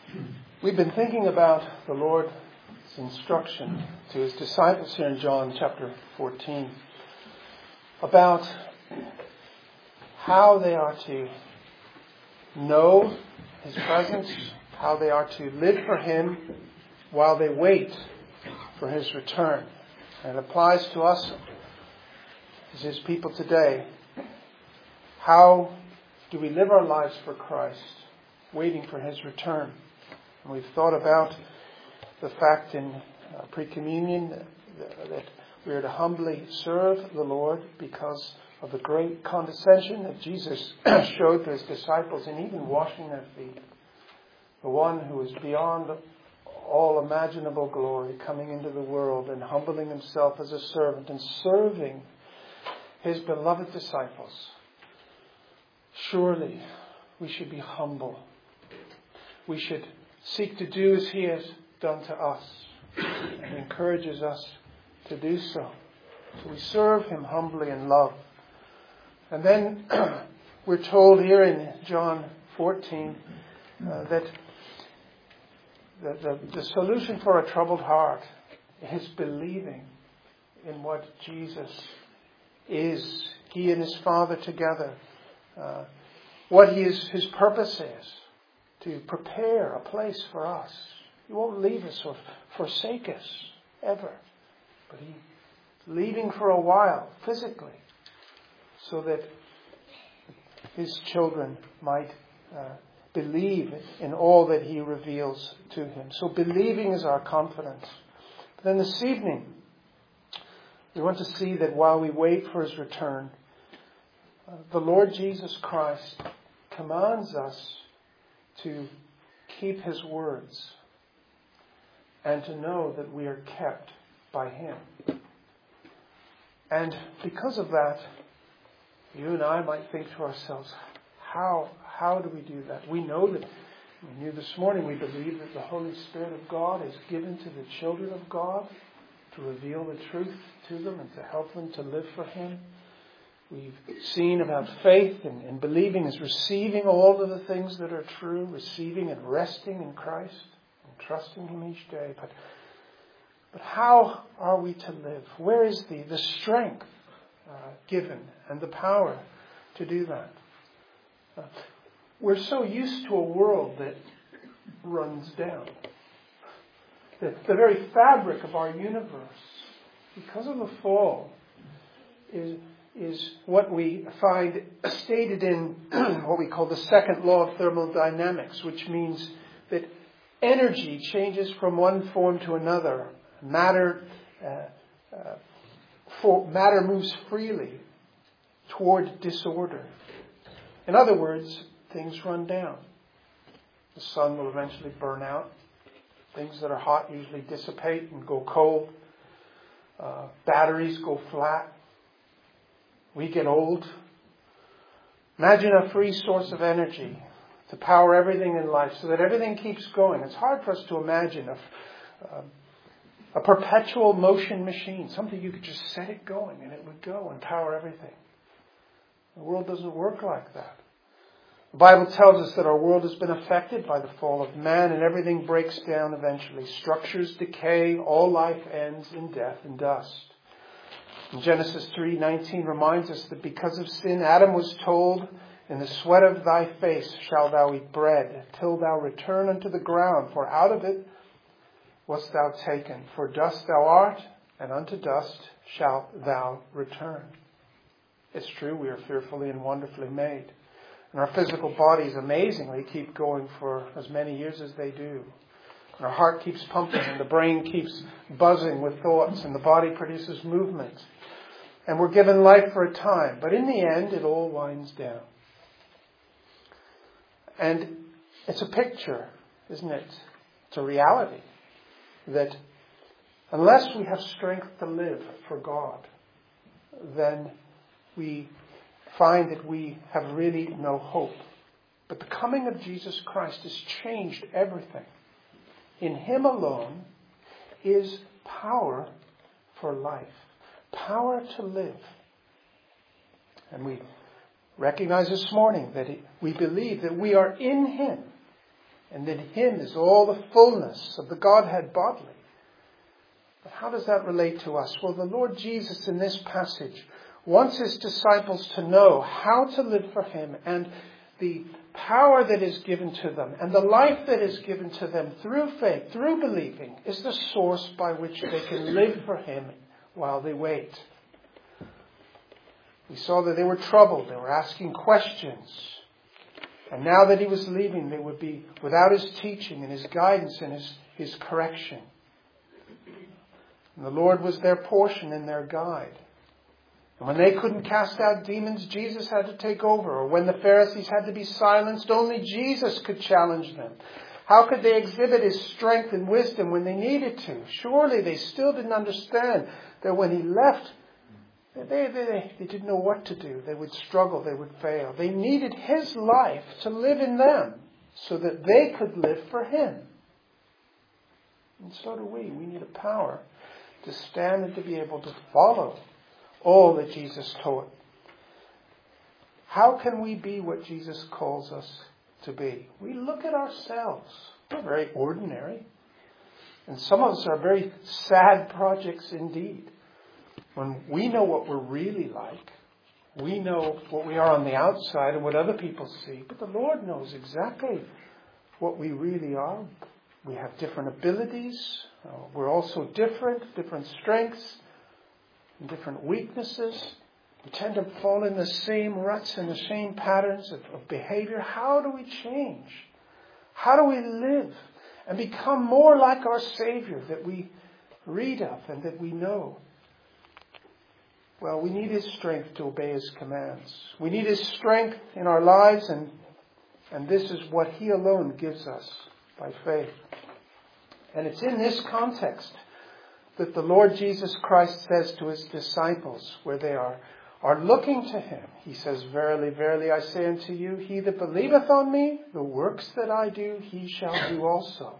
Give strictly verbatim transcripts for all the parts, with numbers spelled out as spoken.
We've been thinking about the Lord's instruction to his disciples here in John chapter fourteen about how they are to know his presence, how they are to live for him while they wait for his return. And it applies to us as his people today. How do we live our lives for Christ, waiting for his return? And we've thought about the fact in uh, pre-communion that, that we are to humbly serve the Lord because of the great condescension that Jesus showed to his disciples in even washing their feet. The one who is beyond all imaginable glory, coming into the world and humbling himself as a servant and serving his beloved disciples. Surely we should be humble. We should seek to do as he has done to us, and encourages us to do so. So we serve him humbly in love. And then we're told here in John fourteen uh, that the, the, the solution for a troubled heart is believing in what Jesus is. He and his Father together. Uh, what he is, his purpose is to prepare a place for us. He won't leave us or forsake us ever. But he's leaving for a while physically so that his children might uh, believe in all that he reveals to him. So believing is our confidence. But then this evening, we want to see that while we wait for his return, uh, the Lord Jesus Christ commands us to keep his words and to know that we are kept by him. And because of that, you and I might think to ourselves, how how do we do that? We know that, we knew this morning, we believe that the Holy Spirit of God is given to the children of God to reveal the truth to them and to help them to live for him. We've seen about faith and, and believing is receiving all of the things that are true, receiving and resting in Christ and trusting him each day. But but how are we to live? Where is the, the strength uh, given and the power to do that? Uh, we're so used to a world that runs down. That the very fabric of our universe, because of the fall, is is what we find stated in what we call the second law of thermodynamics, which means that energy changes from one form to another. Matter, uh, uh, for, matter moves freely toward disorder. In other words, things run down. The sun will eventually burn out. Things that are hot usually dissipate and go cold. Uh, batteries go flat. We get old. Imagine a free source of energy to power everything in life so that everything keeps going. It's hard for us to imagine a, uh, a perpetual motion machine, something you could just set it going and it would go and power everything. The world doesn't work like that. The Bible tells us that our world has been affected by the fall of man and everything breaks down eventually. Structures decay, all life ends in death and dust. And Genesis three nineteen reminds us that because of sin, Adam was told, "In the sweat of thy face shalt thou eat bread, till thou return unto the ground, for out of it wast thou taken. For dust thou art, and unto dust shalt thou return." It's true, we are fearfully and wonderfully made. And our physical bodies amazingly keep going for as many years as they do. And our heart keeps pumping, and the brain keeps buzzing with thoughts, and the body produces movement. And we're given life for a time. But in the end, it all winds down. And it's a picture, isn't it? It's a reality that unless we have strength to live for God, then we find that we have really no hope. But the coming of Jesus Christ has changed everything. In him alone is power for life. Power to live. And we recognize this morning that we believe that we are in him And in him is all the fullness of the Godhead bodily. But how does that relate to us? Well, the Lord Jesus in this passage wants his disciples to know how to live for him, and the power that is given to them and the life that is given to them through faith, through believing, is the source by which they can live for him while they wait. We saw that they were troubled. They were asking questions. And now that he was leaving, they would be without his teaching and his guidance and his, his correction. And the Lord was their portion and their guide. And when they couldn't cast out demons, Jesus had to take over. Or when the Pharisees had to be silenced, only Jesus could challenge them. How could they exhibit his strength and wisdom when they needed to? Surely they still didn't understand that when he left, they, they, they didn't know what to do. They would struggle. They would fail. They needed his life to live in them so that they could live for him. And so do we. We need a power to stand and to be able to follow all that Jesus taught. How can we be what Jesus calls us to be? We look at ourselves. We're very ordinary. And some of us are very sad projects indeed. When we know what we're really like, we know what we are on the outside and what other people see. But the Lord knows exactly what we really are. We have different abilities. Uh, we're also different, different strengths and different weaknesses. We tend to fall in the same ruts and the same patterns of, of behavior. How do we change? How do we live and become more like our Savior that we read of and that we know? Well, we need his strength to obey his commands. We need his strength in our lives, and, and this is what he alone gives us by faith. And it's in this context that the Lord Jesus Christ says to his disciples, where they are, are looking to him. He says, "Verily, verily, I say unto you, he that believeth on me, the works that I do, he shall do also."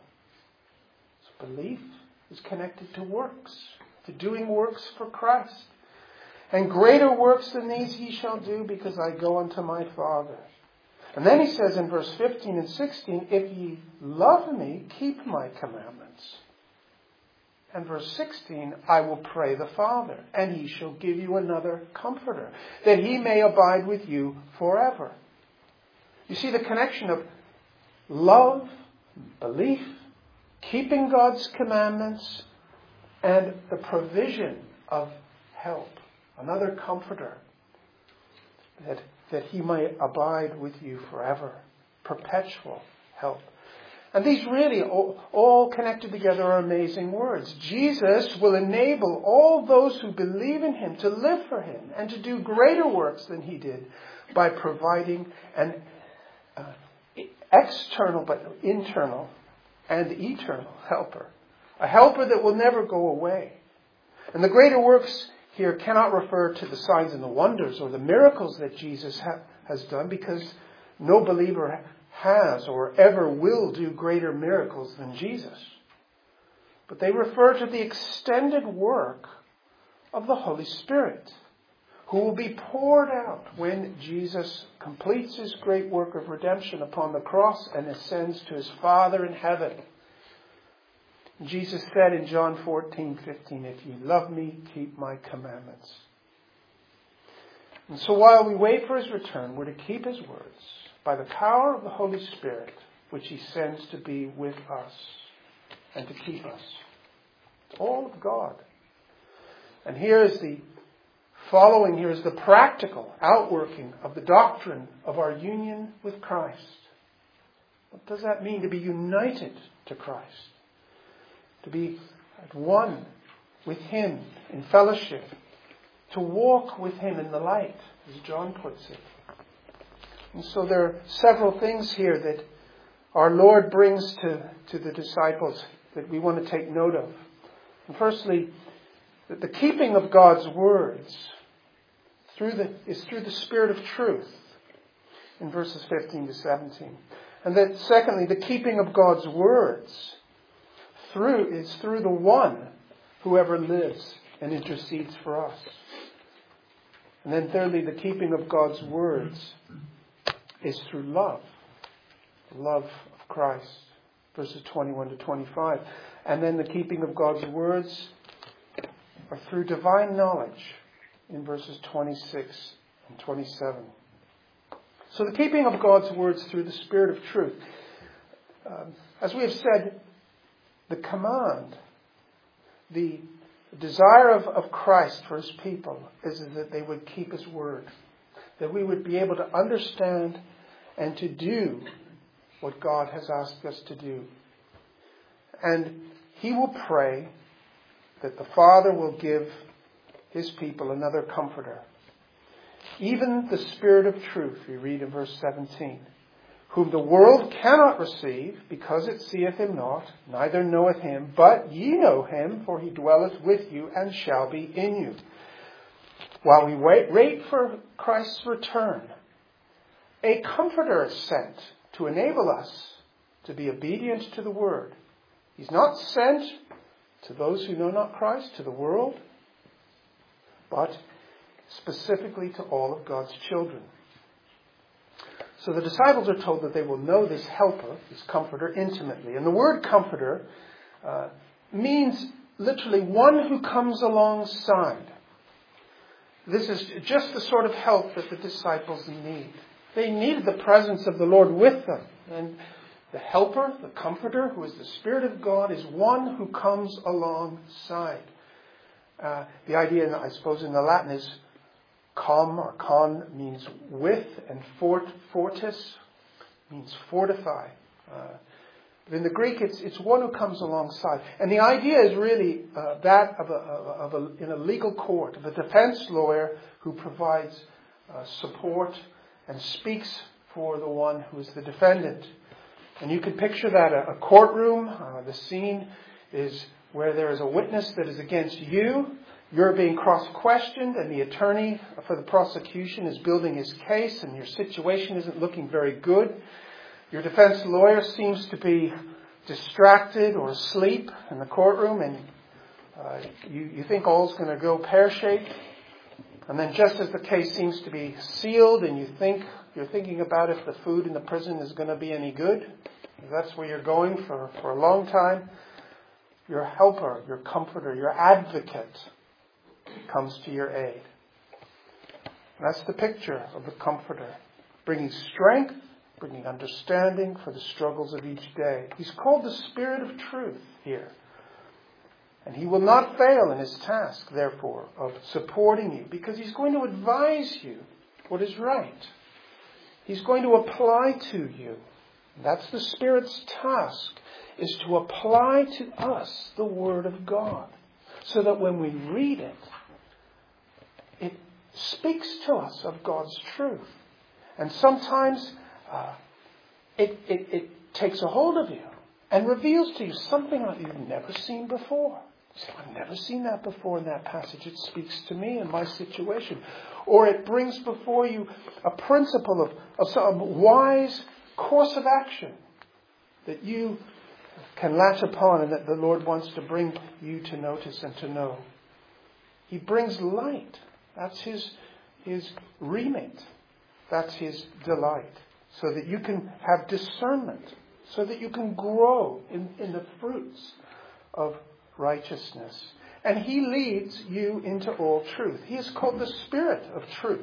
So belief is connected to works, to doing works for Christ. "And greater works than these he shall do, because I go unto my Father." And then he says in verse fifteen and sixteen, "If ye love me, keep my commandments." And verse sixteen, "I will pray the Father, and he shall give you another comforter, that he may abide with you forever." You see the connection of love, belief, keeping God's commandments, and the provision of help, another comforter, that, that he may abide with you forever, perpetual help. And these really, all, all connected together, are amazing words. Jesus will enable all those who believe in him to live for him and to do greater works than he did by providing an uh, external but internal and eternal helper. A helper that will never go away. And the greater works here cannot refer to the signs and the wonders or the miracles that Jesus ha- has done, because no believer has or ever will do greater miracles than Jesus. But they refer to the extended work of the Holy Spirit, who will be poured out when Jesus completes his great work of redemption upon the cross and ascends to his Father in heaven. Jesus said in John fourteen fifteen, "If ye love me, keep my commandments." And so while we wait for his return, we're to keep his words by the power of the Holy Spirit, which he sends to be with us and to keep us. It's all of God. And here is the following, here is the practical outworking of the doctrine of our union with Christ. What does that mean to be united to Christ? To be at one with him in fellowship. To walk with him in the light, as John puts it. And so there are several things here that our Lord brings to, to the disciples that we want to take note of. And firstly, that the keeping of God's words through the, is through the Spirit of truth in verses fifteen to seventeen. And that secondly, the keeping of God's words through is through the one who ever lives and intercedes for us. And then thirdly, the keeping of God's words is through love. The love of Christ, verses twenty-one to twenty-five. And then the keeping of God's words are through divine knowledge in verses twenty-six and twenty-seven. So the keeping of God's words through the Spirit of truth. Um, as we have said, the command, the desire of, of Christ for his people is that they would keep his word. That we would be able to understand and to do what God has asked us to do. And he will pray that the Father will give his people another comforter. Even the Spirit of truth, we read in verse seventeen, whom the world cannot receive, because it seeth him not, neither knoweth him, but ye know him, for he dwelleth with you and shall be in you. While we wait, wait for Christ's return, a comforter is sent to enable us to be obedient to the word. He's not sent to those who know not Christ, to the world, but specifically to all of God's children. So the disciples are told that they will know this helper, this comforter, intimately. And the word comforter uh, means literally one who comes alongside. This is just the sort of help that the disciples need. They needed the presence of the Lord with them. And the helper, the comforter, who is the Spirit of God, is one who comes alongside. Uh, the idea, I suppose, in the Latin is com or con means with, and fort, fortis means fortify. Uh, but in the Greek, it's it's one who comes alongside. And the idea is really uh, that of a, of a in a legal court, of a defense lawyer who provides uh, support and speaks for the one who is the defendant. And you can picture that a, a courtroom. Uh, the scene is where there is a witness that is against you. You're being cross-questioned, and the attorney for the prosecution is building his case, and your situation isn't looking very good. Your defense lawyer seems to be distracted or asleep in the courtroom, and uh, you, you think all's going to go pear-shaped. And then just as the case seems to be sealed, and you think you're thinking about if the food in the prison is going to be any good, that's where you're going for, for a long time, your helper, your comforter, your advocate comes to your aid. That's the picture of the comforter, bringing strength, bringing understanding for the struggles of each day. He's called the Spirit of truth here. And he will not fail in his task, therefore, of supporting you, because he's going to advise you what is right. He's going to apply to you. That's the Spirit's task, is to apply to us the Word of God, so that when we read it, it speaks to us of God's truth. And sometimes uh, it, it, it takes a hold of you and reveals to you something that you've never seen before. You say, I've never seen that before in that passage. It speaks to me in my situation. Or it brings before you a principle of, of some wise course of action that you can latch upon and that the Lord wants to bring you to notice and to know. He brings light. That's his, his remit. That's his delight. So that you can have discernment. So that you can grow in, in the fruits of righteousness. And he leads you into all truth. He is called the Spirit of truth.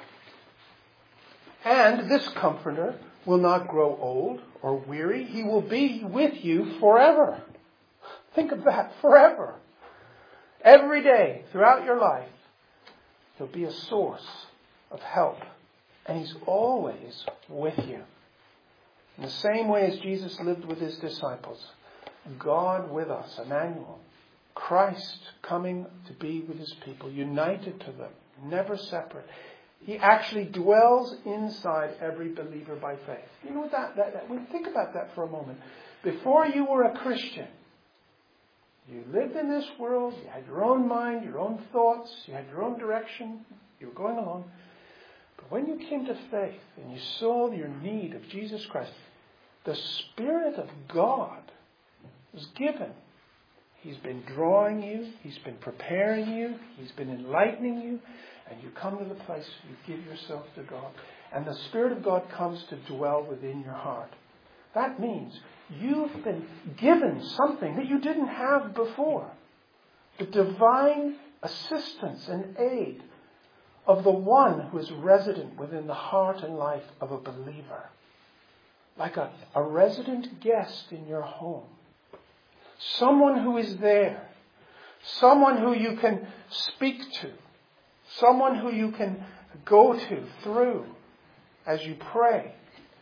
And this comforter will not grow old or weary. He will be with you forever. Think of that, forever. Every day throughout your life, he'll be a source of help. And he's always with you. In the same way as Jesus lived with his disciples. God with us, Emmanuel. Christ coming to be with his people, united to them, never separate. He actually dwells inside every believer by faith. You know what that, that, that, think about that for a moment. Before you were a Christian, you lived in this world, you had your own mind, your own thoughts, you had your own direction, you were going along. But when you came to faith and you saw your need of Jesus Christ, the Spirit of God was given. He's been drawing you, he's been preparing you, he's been enlightening you, and you come to the place you give yourself to God. And the Spirit of God comes to dwell within your heart. That means you've been given something that you didn't have before. The divine assistance and aid of the one who is resident within the heart and life of a believer. Like a, a resident guest in your home. Someone who is there. Someone who you can speak to. Someone who you can go to through as you pray.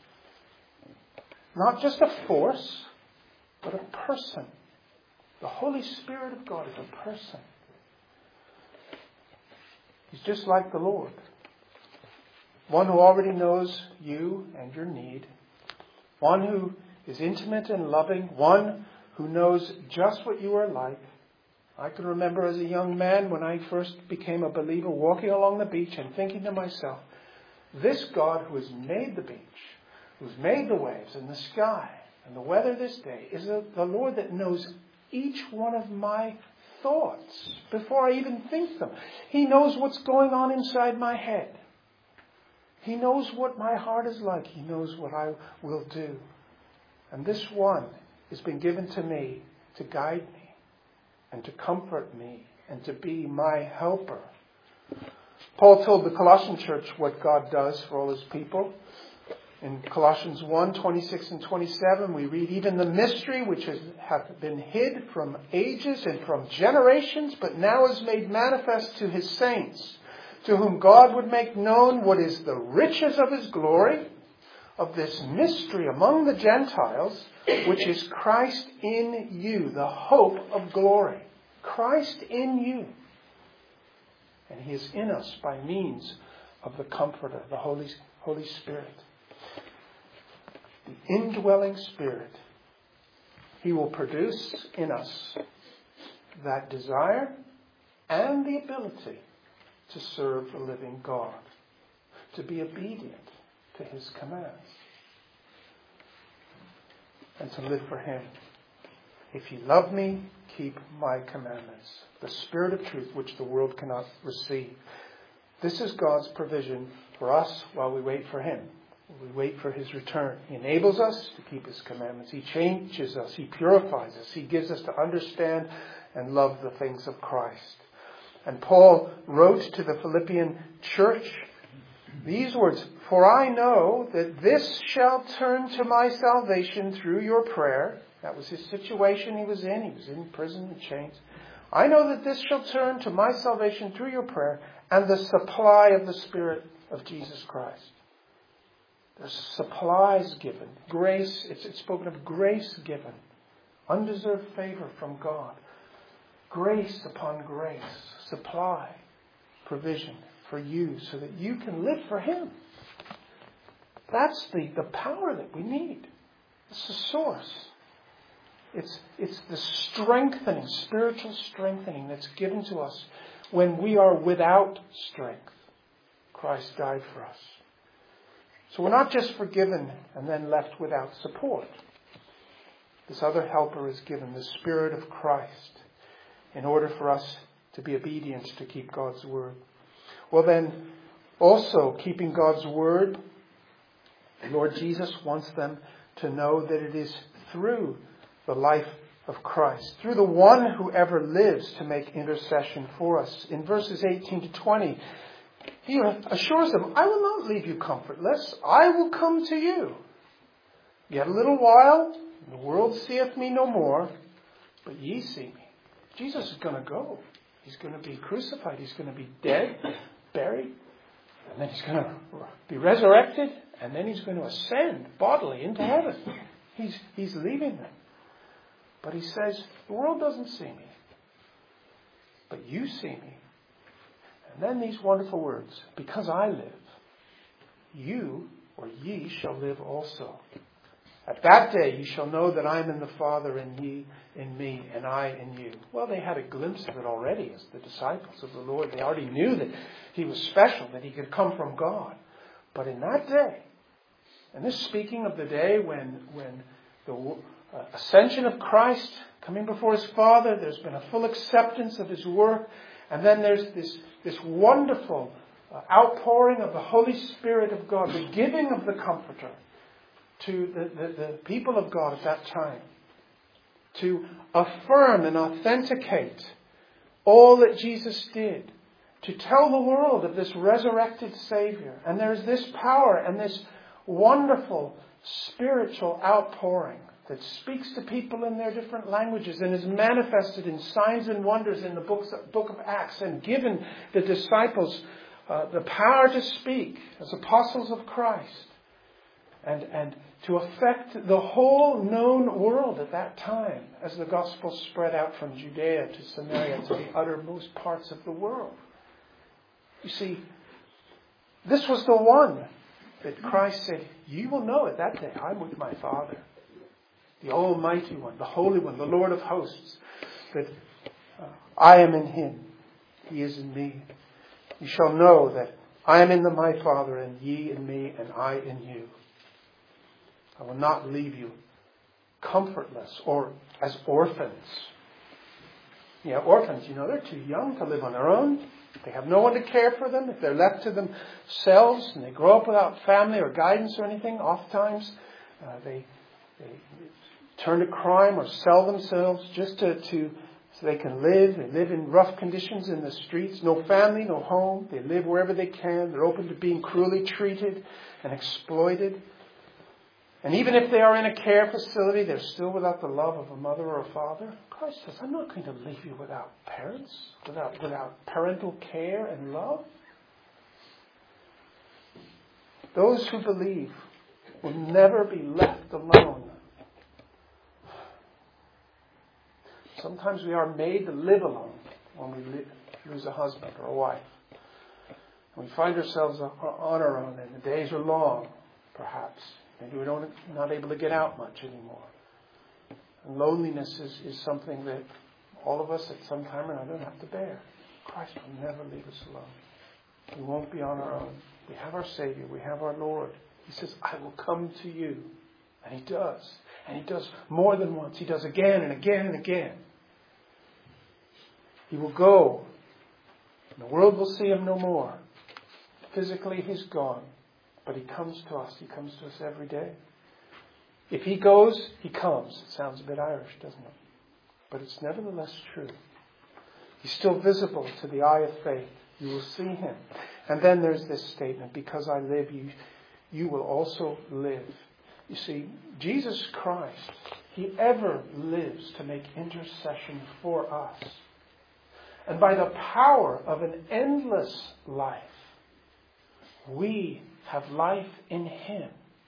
Not just a force, but a person. The Holy Spirit of God is a person. He's just like the Lord. One who already knows you and your need. One who is intimate and loving. One who knows just what you are like. I can remember as a young man when I first became a believer walking along the beach and thinking to myself, this God who has made the beach, who's made the waves and the sky and the weather this day, is the Lord that knows each one of my thoughts before I even think them. He knows what's going on inside my head. He knows what my heart is like. He knows what I will do. And this one has been given to me to guide me and to comfort me and to be my helper. Paul told the Colossian church what God does for all his people. In Colossians one, twenty-six and twenty-seven, we read, even the mystery which has hath been hid from ages and from generations, but now is made manifest to his saints, to whom God would make known what is the riches of his glory, of this mystery among the Gentiles, which is Christ in you, the hope of glory. Christ in you. And he is in us by means of the Comforter, the Holy, Holy Spirit. The indwelling Spirit. He will produce in us that desire and the ability to serve the living God, to be obedient to his commands, and to live for him. If ye love me, keep my commandments. The Spirit of truth which the world cannot receive. This is God's provision for us while we wait for him. We wait for his return. He enables us to keep his commandments. He changes us. He purifies us. He gives us to understand and love the things of Christ. And Paul wrote to the Philippian church these words, for I know that this shall turn to my salvation through your prayer. That was his situation he was in. He was in prison and chains. I know that this shall turn to my salvation through your prayer and the supply of the Spirit of Jesus Christ. There's supplies given. Grace, it's, it's spoken of grace given. Undeserved favor from God. Grace upon grace. Supply. Provision for you so that you can live for him. That's the, the power that we need. It's the source. It's, it's the strengthening, spiritual strengthening that's given to us when we are without strength. Christ died for us. So we're not just forgiven and then left without support. This other helper is given, the Spirit of Christ, in order for us to be obedient to keep God's word. Well then, also keeping God's word, the Lord Jesus wants them to know that it is through the life of Christ, through the one who ever lives to make intercession for us. In verses eighteen to twenty, he assures them, I will not leave you comfortless. I will come to you. Yet a little while, the world seeth me no more, but ye see me. Jesus is going to go. He's going to be crucified. He's going to be dead, buried, and then he's going to be resurrected, and then he's going to ascend bodily into heaven. He's, he's leaving them. But he says, the world doesn't see me, but you see me. And then these wonderful words, because I live, you or ye shall live also. At that day ye shall know that I am in the Father, and ye in me, and I in you. Well, they had a glimpse of it already as the disciples of the Lord. They already knew that he was special, that he could come from God. But in that day, and this speaking of the day when, when the uh, ascension of Christ, coming before his Father, there's been a full acceptance of his work, and then there's this, this wonderful uh, outpouring of the Holy Spirit of God, the giving of the Comforter. to the, the, the people of God at that time to affirm and authenticate all that Jesus did, to tell the world of this resurrected Savior. And there's this power and this wonderful spiritual outpouring that speaks to people in their different languages and is manifested in signs and wonders in the books, book of Acts, and given the disciples uh, the power to speak as apostles of Christ and, and to affect the whole known world at that time as the gospel spread out from Judea to Samaria to the uttermost parts of the world. You see, this was the one that Christ said, you will know at that day, I'm with my Father, the Almighty One, the Holy One, the Lord of hosts, that uh, I am in Him, He is in me. You shall know that I am in the my Father, and ye in me, and I in you. I will not leave you comfortless or as orphans. Yeah, orphans, you know, they're too young to live on their own. They have no one to care for them. If they're left to themselves and they grow up without family or guidance or anything, oftentimes uh, they, they turn to crime or sell themselves just to, to so they can live. They live in rough conditions in the streets. No family, no home. They live wherever they can. They're open to being cruelly treated and exploited. And even if they are in a care facility, they're still without the love of a mother or a father. Christ says, I'm not going to leave you without parents, without, without parental care and love. Those who believe will never be left alone. Sometimes we are made to live alone when we live, lose a husband or a wife. And we find ourselves on our own, and the days are long, perhaps. Maybe we don't not able to get out much anymore. And loneliness is, is something that all of us at some time or another have to bear. Christ will never leave us alone. We won't be on our own. We have our Savior. We have our Lord. He says, I will come to you. And He does. And He does more than once. He does again and again and again. He will go. And the world will see Him no more. Physically, He's gone. But He comes to us. He comes to us every day. If He goes, He comes. It sounds a bit Irish, doesn't it? But it's nevertheless true. He's still visible to the eye of faith. You will see Him. And then there's this statement, because I live, you, you will also live. You see, Jesus Christ, He ever lives to make intercession for us. And by the power of an endless life, we have life in Him.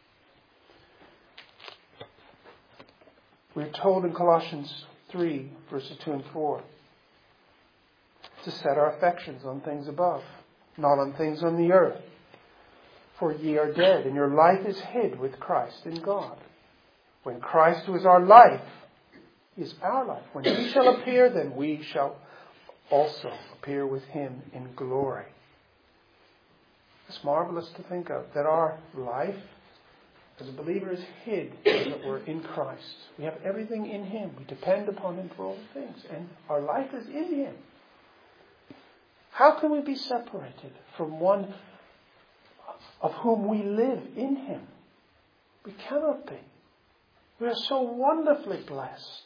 We're told in Colossians three, verses two and four, to set our affections on things above, not on things on the earth. For ye are dead, and your life is hid with Christ in God. When Christ, who is our life, is our life, when He shall appear, then we shall also appear with Him in glory. It's marvelous to think of that our life as a believer is hid, as it were, in Christ. We have everything in Him. We depend upon Him for all things. And our life is in Him. How can we be separated from one of whom we live in Him? We cannot be. We are so wonderfully blessed.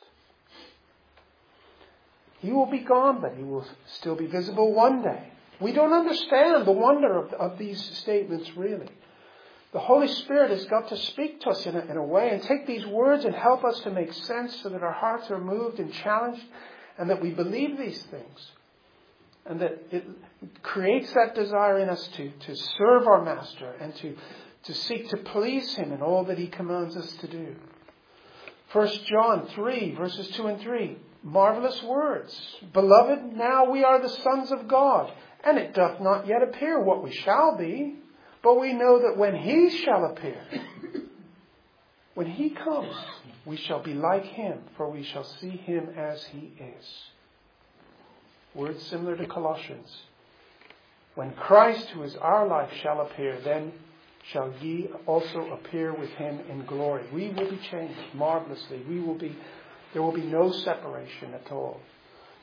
He will be gone, but He will still be visible one day. We don't understand the wonder of, of these statements, really. The Holy Spirit has got to speak to us in a, in a way and take these words and help us to make sense so that our hearts are moved and challenged and that we believe these things. And that it creates that desire in us to, to serve our Master and to, to seek to please Him in all that He commands us to do. First John three, verses two and three. Marvelous words. Beloved, now we are the sons of God, and it doth not yet appear what we shall be, but we know that when He shall appear, when He comes, we shall be like Him, for we shall see Him as He is. Words similar to Colossians. When Christ, who is our life, shall appear, then shall ye also appear with Him in glory. We will be changed marvelously. We will be, there will be no separation at all.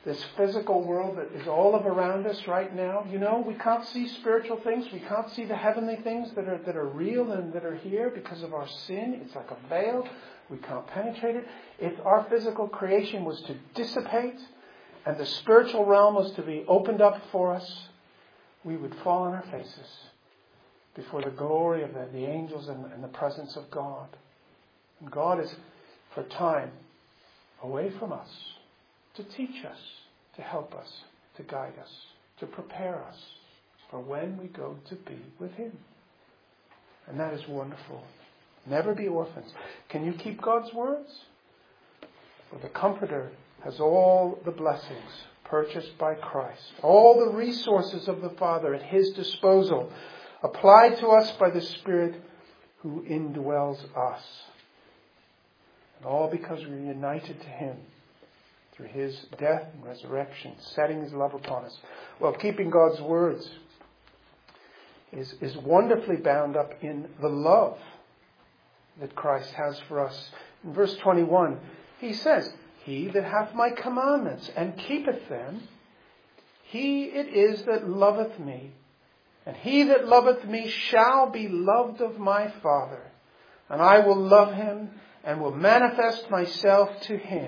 this physical world that is all of around us right now. You know, we can't see spiritual things. We can't see the heavenly things that are that are real and that are here because of our sin. It's like a veil. We can't penetrate it. If our physical creation was to dissipate and the spiritual realm was to be opened up for us, we would fall on our faces before the glory of the, the angels and, and the presence of God. And God is, for time, away from us to teach us, to help us, to guide us, to prepare us for when we go to be with Him. And that is wonderful. Never be orphans. Can you keep God's words? For the Comforter has all the blessings purchased by Christ, all the resources of the Father at His disposal, applied to us by the Spirit who indwells us. And all because we're united to Him through His death and resurrection, setting His love upon us. Well, keeping God's words is, is wonderfully bound up in the love that Christ has for us. In verse twenty-one, He says, He that hath my commandments and keepeth them, he it is that loveth me. And he that loveth me shall be loved of my Father. And I will love him and will manifest myself to him.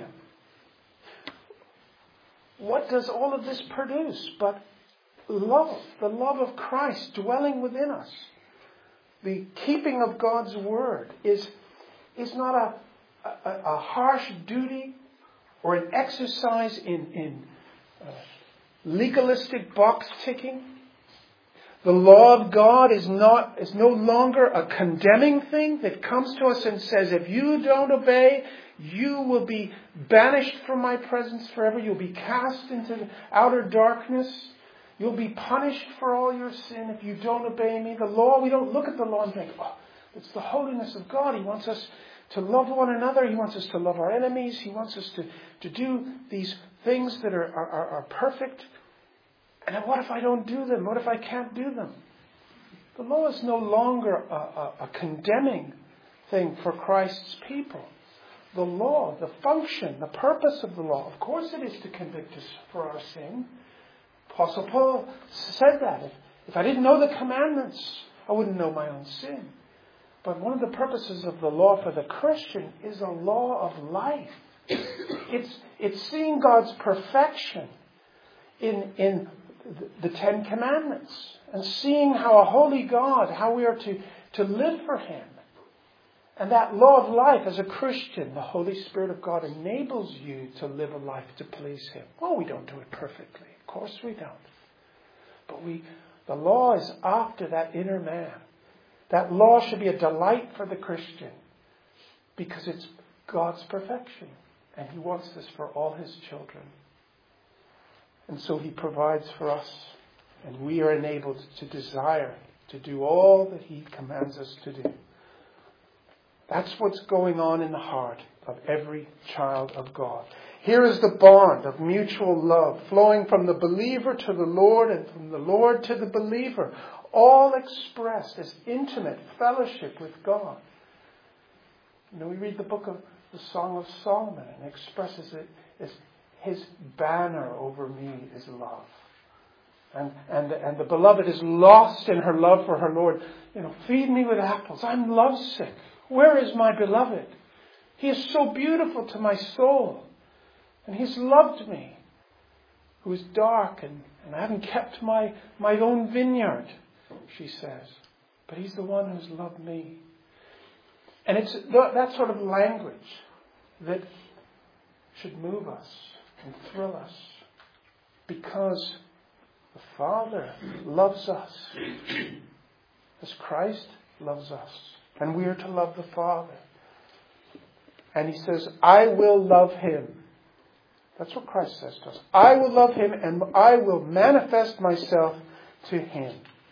What does all of this produce but love? The love of Christ dwelling within us. The keeping of God's word is, is not a, a, a harsh duty or an exercise in, in uh, legalistic box ticking. The law of God is not is no longer a condemning thing that comes to us and says, if you don't obey, you will be banished from my presence forever. You'll be cast into outer darkness. You'll be punished for all your sin if you don't obey me. The law, we don't look at the law and think, oh, it's the holiness of God. He wants us to love one another. He wants us to love our enemies. He wants us to, to do these things that are, are, are perfect. And then what if I don't do them? What if I can't do them? The law is no longer a, a, a condemning thing for Christ's people. The law, the function, the purpose of the law, of course it is to convict us for our sin. Apostle Paul said that. If, if I didn't know the commandments, I wouldn't know my own sin. But one of the purposes of the law for the Christian is a law of life. It's, it's seeing God's perfection in, in the Ten Commandments and seeing how a holy God, how we are to, to live for Him. And that law of life as a Christian, the Holy Spirit of God enables you to live a life to please Him. Well, we don't do it perfectly. Of course we don't. But we, the law is after that inner man. That law should be a delight for the Christian because it's God's perfection. And He wants this for all His children. And so He provides for us. And we are enabled to desire to do all that He commands us to do. That's what's going on in the heart of every child of God. Here is the bond of mutual love flowing from the believer to the Lord and from the Lord to the believer, all expressed as intimate fellowship with God. You know, we read the book of the Song of Solomon and it expresses it as His banner over me is love. And, and, and the beloved is lost in her love for her Lord. You know, feed me with apples. I'm lovesick. Where is my beloved? He is so beautiful to my soul. And He's loved me, who is dark, and, and I haven't kept my, my own vineyard, she says. But He's the one who's loved me. And it's that sort of language that should move us and thrill us. Because the Father loves us as Christ loves us. And we are to love the Father. And He says, I will love Him. That's what Christ says to us. I will love Him and I will manifest myself to Him.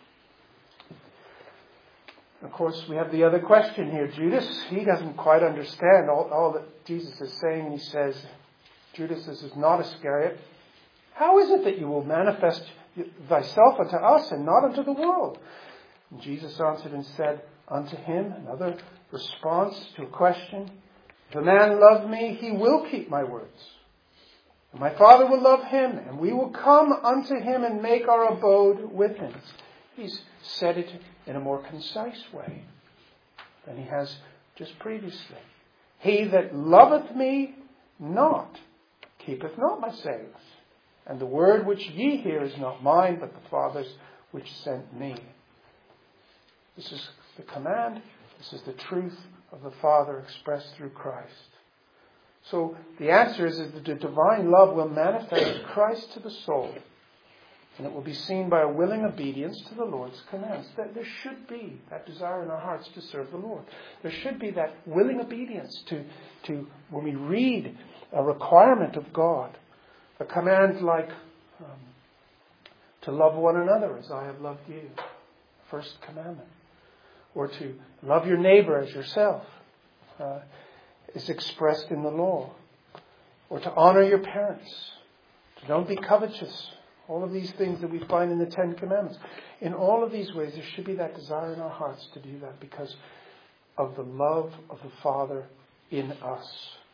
Of course, we have the other question here. Judas, he doesn't quite understand all, all that Jesus is saying. And he says, Judas, this is not Iscariot. How is it that you will manifest thyself unto us and not unto the world? And Jesus answered and said unto him, another response to a question, if a man love me, he will keep my words. My Father will love him, and we will come unto him and make our abode with him. He's said it in a more concise way than he has just previously. He that loveth me not keepeth not my sayings. And the word which ye hear is not mine, but the Father's which sent me. This is the command. This is the truth of the Father expressed through Christ. So the answer is that the divine love will manifest Christ to the soul. And it will be seen by a willing obedience to the Lord's commands. That there should be that desire in our hearts to serve the Lord. There should be that willing obedience to, to when we read a requirement of God. A command like um, to love one another as I have loved you. First commandment. Or to love your neighbor as yourself. Uh, is expressed in the law. Or to honor your parents. To don't be covetous. All of these things that we find in the Ten Commandments. In all of these ways, there should be that desire in our hearts to do that because of the love of the Father in us.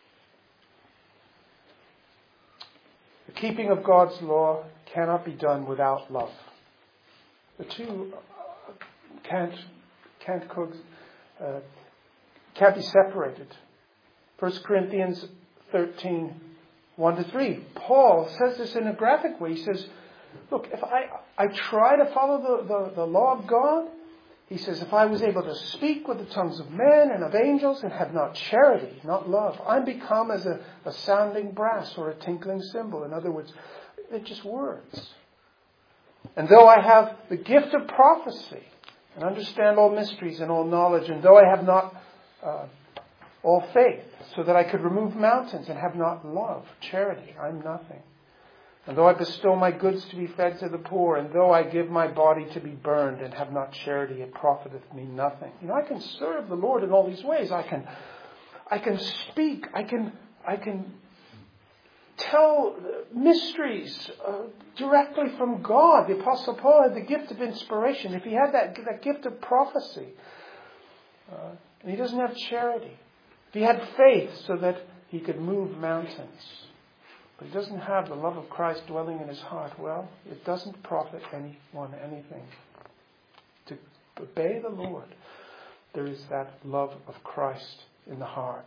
The keeping of God's law cannot be done without love. The two can't can't co- uh, can't be separated. First Corinthians thirteen, one to three. Paul says this in a graphic way. He says, look, if I, I try to follow the, the, the law of God, he says, if I was able to speak with the tongues of men and of angels and have not charity, not love, I'm become as a, a sounding brass or a tinkling cymbal. In other words, they're just words. And though I have the gift of prophecy and understand all mysteries and all knowledge, and though I have not uh, all faith, so that I could remove mountains and have not love, charity, I'm nothing. And though I bestow my goods to be fed to the poor, and though I give my body to be burned and have not charity, it profiteth me nothing. You know, I can serve the Lord in all these ways. I can, I can speak. I can, I can tell mysteries uh, directly from God. The Apostle Paul had the gift of inspiration. If he had that, that gift of prophecy, uh, and he doesn't have charity. If he had faith so that he could move mountains, but he doesn't have the love of Christ dwelling in his heart, well, it doesn't profit anyone anything. To obey the Lord, there is that love of Christ in the heart.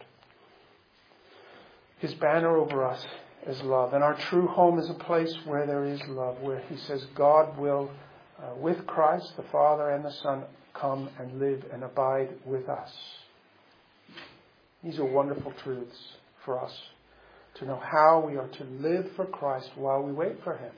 His banner over us is love. And our true home is a place where there is love, where he says God will, uh, with Christ, the Father and the Son, come and live and abide with us. These are wonderful truths for us. To know how we are to live for Christ while we wait for him.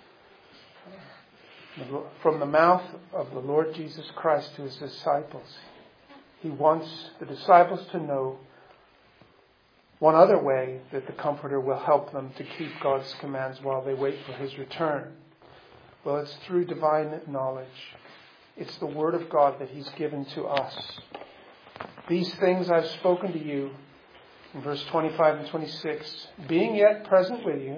From the mouth of the Lord Jesus Christ to his disciples, he wants the disciples to know one other way that the Comforter will help them to keep God's commands while they wait for his return. Well, it's through divine knowledge. It's the Word of God that he's given to us. These things I've spoken to you, in verse twenty-five and twenty-six, being yet present with you,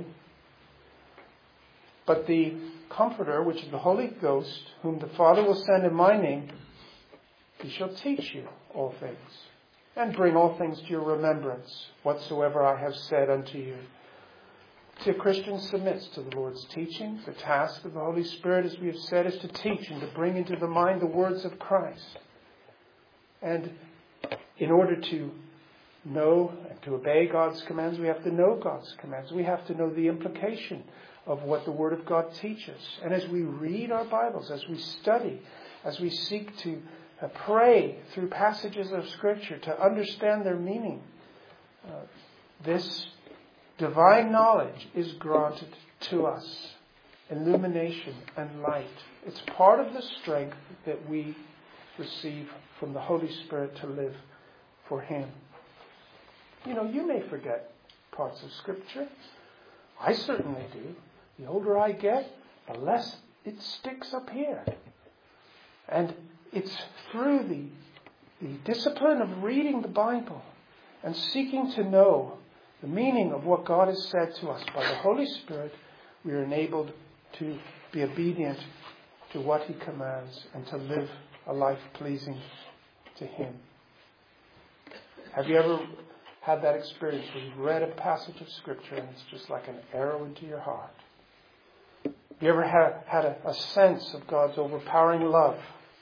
but the Comforter, which is the Holy Ghost, whom the Father will send in my name, he shall teach you all things, and bring all things to your remembrance, whatsoever I have said unto you. See, a Christian submits to the Lord's teaching. The task of the Holy Spirit, as we have said, is to teach and to bring into the mind the words of Christ. And in order to know and to obey God's commands, we have to know God's commands. We have to know the implication of what the Word of God teaches. And as we read our Bibles, as we study, as we seek to uh, pray through passages of Scripture to understand their meaning, uh, this divine knowledge is granted to us. Illumination and light. It's part of the strength that we receive from the Holy Spirit to live for him. You know, you may forget parts of Scripture. I certainly do. The older I get, the less it sticks up here. And it's through the, the discipline of reading the Bible and seeking to know the meaning of what God has said to us by the Holy Spirit, we are enabled to be obedient to what he commands and to live a life pleasing to him. Have you ever had that experience where you've read a passage of Scripture and it's just like an arrow into your heart? Have you ever had, had a, a sense of God's overpowering love?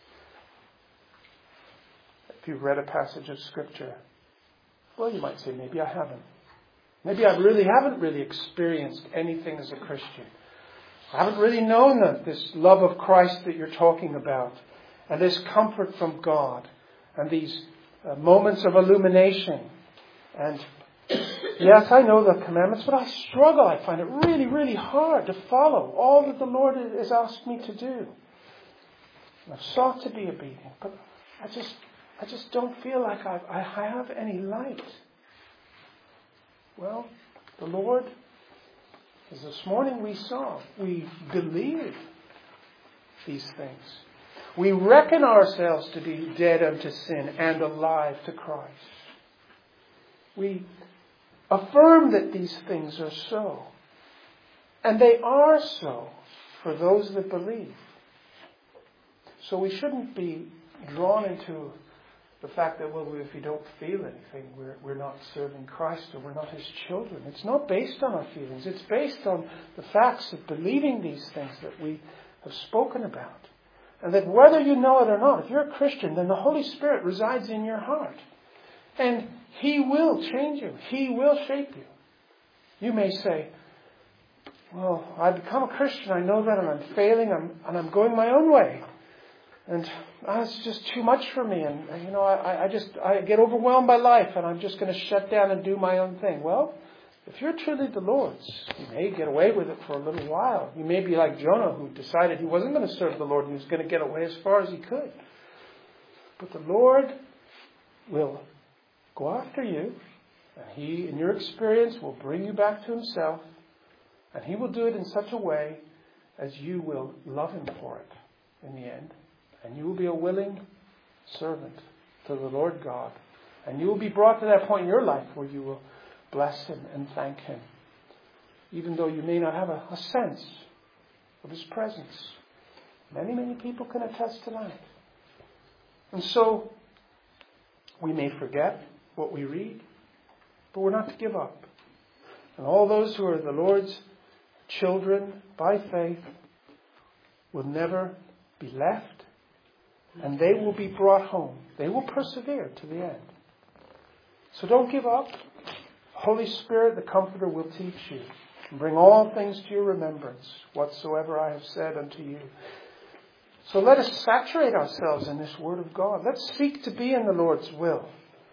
If you've read a passage of Scripture, well, you might say, maybe I haven't. Maybe I really haven't really experienced anything as a Christian. I haven't really known that this love of Christ that you're talking about, and this comfort from God, and these uh, moments of illumination. And yes, I know the commandments, but I struggle. I find it really, really hard to follow all that the Lord has asked me to do. I've sought to be obedient, but I just, I just don't feel like I've, I have any light. Well, the Lord, as this morning we saw, we believe these things. We reckon ourselves to be dead unto sin and alive to Christ. We affirm that these things are so. And they are so for those that believe. So we shouldn't be drawn into the fact that, well, if we don't feel anything, we're, we're not serving Christ or we're not His children. It's not based on our feelings. It's based on the facts of believing these things that we have spoken about. And that whether you know it or not, if you're a Christian, then the Holy Spirit resides in your heart. And He will change you. He will shape you. You may say, well, I've become a Christian. I know that, and I'm failing, I'm, and I'm going my own way. And oh, it's just too much for me. And, you know, I, I just, I get overwhelmed by life, and I'm just going to shut down and do my own thing. Well, if you're truly the Lord's, you may get away with it for a little while. You may be like Jonah, who decided he wasn't going to serve the Lord, and he was going to get away as far as he could. But the Lord will go after you, and He, in your experience, will bring you back to Himself, and He will do it in such a way as you will love Him for it in the end. And you will be a willing servant to the Lord God. And you will be brought to that point in your life where you will bless Him and thank Him, even though you may not have a, a sense of His presence. Many, many people can attest to that. And so, we may forget what we read, but we're not to give up. And all those who are the Lord's children by faith will never be left, and they will be brought home. They will persevere to the end. So don't give up. Holy Spirit, the Comforter, will teach you and bring all things to your remembrance, whatsoever I have said unto you. So let us saturate ourselves in this Word of God. Let's seek to be in the Lord's will.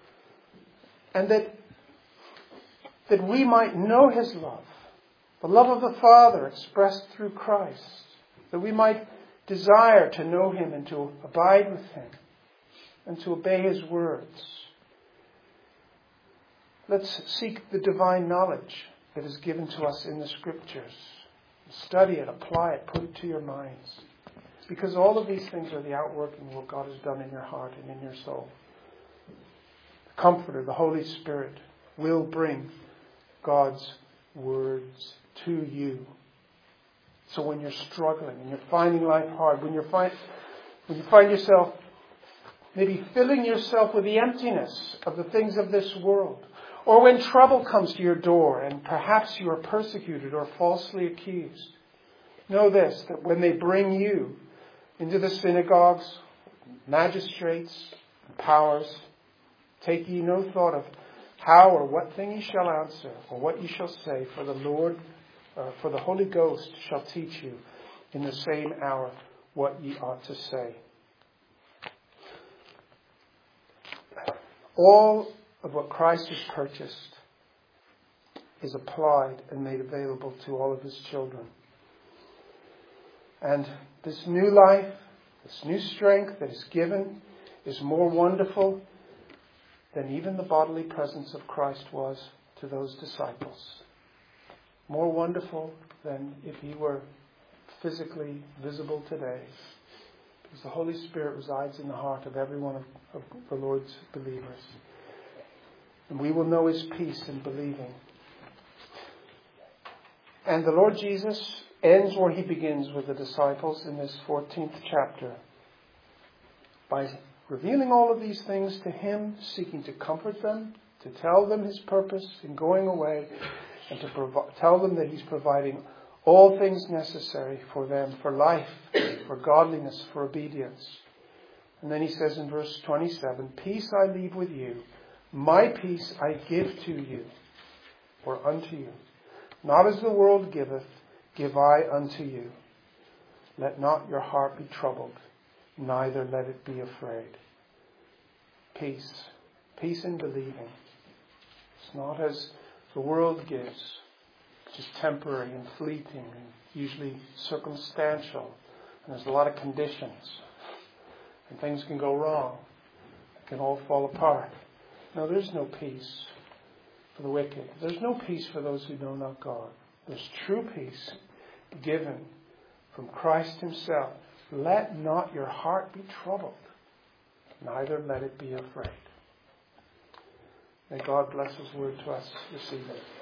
And that, that we might know His love, the love of the Father expressed through Christ, that we might desire to know Him and to abide with Him and to obey His words. Let's seek the divine knowledge that is given to us in the Scriptures. Study it, apply it, put it to your minds. Because all of these things are the outworking of what God has done in your heart and in your soul. The Comforter, the Holy Spirit, will bring God's words to you. So when you're struggling and you're finding life hard, when, you're find, when you find yourself maybe filling yourself with the emptiness of the things of this world, or when trouble comes to your door and perhaps you are persecuted or falsely accused, know this, that when they bring you into the synagogues, magistrates, and powers, take ye no thought of how or what thing ye shall answer, or what ye shall say, for the Lord, uh, for the Holy Ghost shall teach you in the same hour what ye ought to say. All of what Christ has purchased is applied and made available to all of His children. And this new life, this new strength that is given is more wonderful than even the bodily presence of Christ was to those disciples. More wonderful than if He were physically visible today. Because the Holy Spirit resides in the heart of every one of, of the Lord's believers. And we will know His peace in believing. And the Lord Jesus ends where He begins with the disciples in this fourteenth chapter. By revealing all of these things to Him, seeking to comfort them, to tell them his purpose in going away, and to provi- tell them that he's providing all things necessary for them, for life, for godliness, for obedience. And then he says in verse twenty-seven, peace I leave with you, my peace I give to you, or unto you. Not as the world giveth, give I unto you. Let not your heart be troubled, neither let it be afraid. Peace. Peace in believing. It's not as the world gives, which is temporary and fleeting and usually circumstantial. And there's a lot of conditions. And things can go wrong. It can all fall apart. No, there's no peace for the wicked. There's no peace for those who know not God. There's true peace given from Christ himself. Let not your heart be troubled, neither let it be afraid. May God bless his word to us this evening.